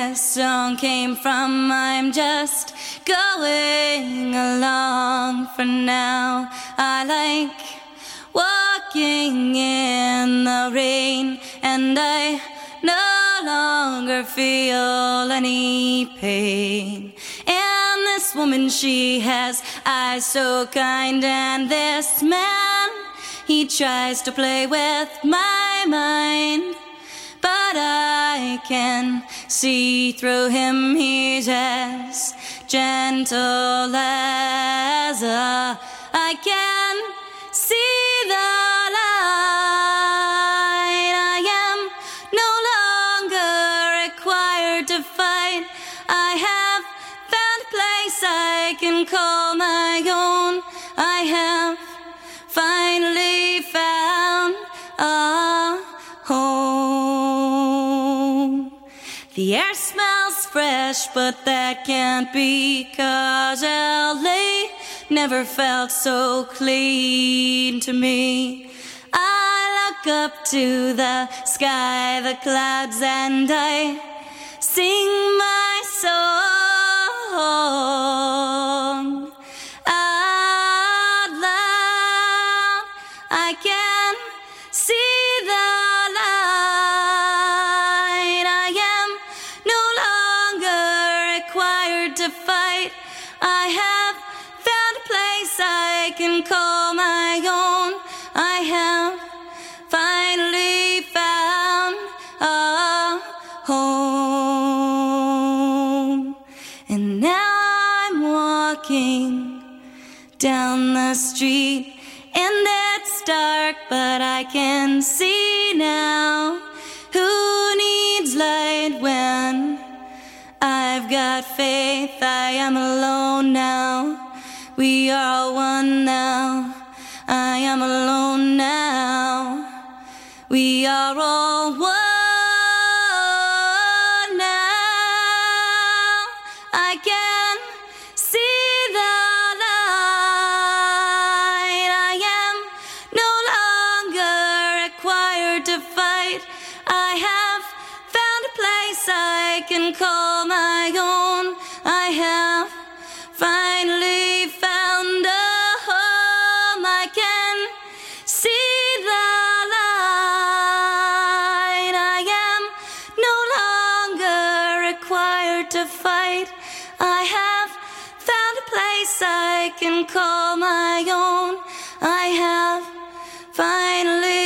this song came from. I'm just going along for now. I like walking in the rain, and I no longer feel any pain. And this woman, she has eyes so kind, and this man, he tries to play with my mind, but I can see through him. He's as gentle as I can see the light. I am no longer required to fight. I have found a place I can call my own. I have finally found a home. The air smells fresh, but that can't be 'cause LA never felt so clean to me. I look up to the sky, the clouds, and I sing my song out loud. I can see the light. I am no longer required to fight. I have found a place I can call my own. I have finally found a home. And now I'm walking down the street, and it's dark, but I can see now who needs light when I've got faith. I am alone now. We are all one now. I am alone now. We are all one now. I can see the light. I am no longer required to fight. I have found a place I can call my own. I have finally found a home. I can see the light. I am no longer required to fight. I have found a place I can call my own. I have finally